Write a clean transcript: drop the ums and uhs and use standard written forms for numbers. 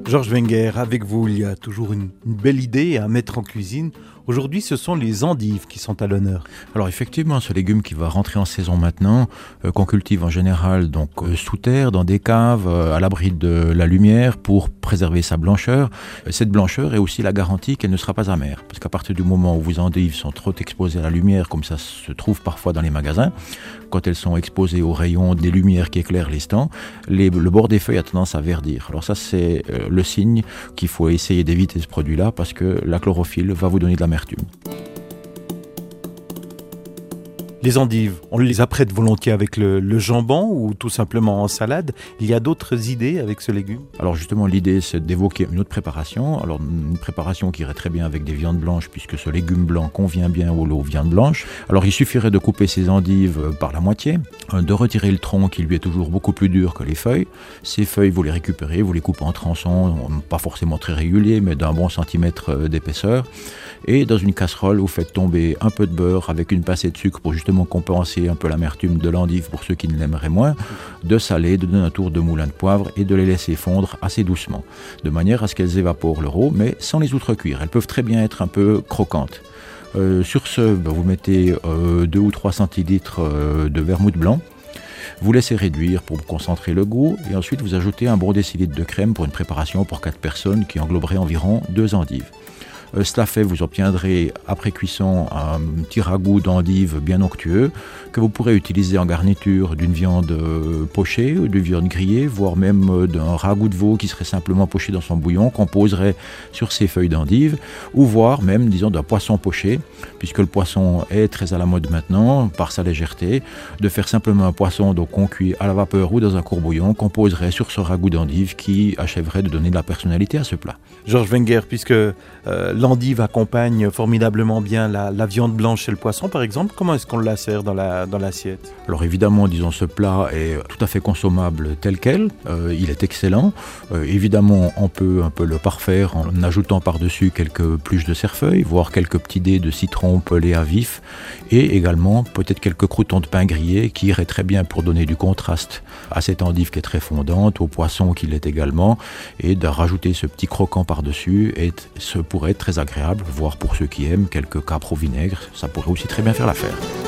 Georges Wenger, avec vous, il y a toujours une belle idée à mettre en cuisine. Aujourd'hui, ce sont les endives qui sont à l'honneur. Alors effectivement, ce légume qui va rentrer en saison maintenant, qu'on cultive en général sous terre, dans des caves, à l'abri de la lumière pour préserver sa blancheur. Cette blancheur est aussi la garantie qu'elle ne sera pas amère. Parce qu'à partir du moment où vos endives sont trop exposées à la lumière, comme ça se trouve parfois dans les magasins, quand elles sont exposées aux rayons des lumières qui éclairent les stands, le bord des feuilles a tendance à verdir. Alors ça, c'est le signe qu'il faut essayer d'éviter ce produit-là parce que la chlorophylle va vous donner de l'amertume. Les endives, on les apprête volontiers avec le jambon ou tout simplement en salade. Il y a d'autres idées avec ce légume? Alors justement, l'idée, c'est d'évoquer une autre préparation. Alors une préparation qui irait très bien avec des viandes blanches puisque ce légume blanc convient bien aux viandes blanches. Alors il suffirait de couper ces endives par la moitié, de retirer le tronc qui lui est toujours beaucoup plus dur que les feuilles. Ces feuilles, vous les récupérez, vous les coupez en tronçons, pas forcément très réguliers, mais d'un bon centimètre d'épaisseur. Et dans une casserole, vous faites tomber un peu de beurre avec une pincée de sucre pour justement compenser un peu l'amertume de l'endive pour ceux qui ne l'aimeraient moins, de saler, de donner un tour de moulin de poivre et de les laisser fondre assez doucement, de manière à ce qu'elles évaporent leur eau, mais sans les outrecuire. Elles peuvent très bien être un peu croquantes. Sur ce, vous mettez 2 ou 3 centilitres de vermouth blanc. Vous laissez réduire pour concentrer le goût et ensuite vous ajoutez un bon décilitre de crème pour une préparation pour 4 personnes qui engloberait environ 2 endives. Cela fait, vous obtiendrez après cuisson un petit ragoût d'endives bien onctueux que vous pourrez utiliser en garniture d'une viande pochée ou d'une viande grillée, voire même d'un ragoût de veau qui serait simplement poché dans son bouillon, qu'on poserait sur ces feuilles d'endives, ou voire même, disons, d'un poisson poché, puisque le poisson est très à la mode maintenant, par sa légèreté, de faire simplement un poisson qu'on cuit à la vapeur ou dans un courbouillon, qu'on poserait sur ce ragoût d'endives qui achèverait de donner de la personnalité à ce plat. Georges Wenger, puisque l'endive accompagne formidablement bien la viande blanche et le poisson, par exemple, comment est-ce qu'on la sert dans l'assiette? Alors évidemment, disons, ce plat est tout à fait consommable tel quel, il est excellent. Évidemment, on peut un peu le parfaire en ajoutant par-dessus quelques pluches de cerfeuil, voire quelques petits dés de citron pelés à vif, et également peut-être quelques croûtons de pain grillé qui iraient très bien pour donner du contraste à cette endive qui est très fondante, au poisson qui l'est également, et de rajouter ce petit croquant par-dessus, et ce pourrait être très agréable, voire pour ceux qui aiment quelques capres au vinaigre, ça pourrait aussi très bien faire l'affaire.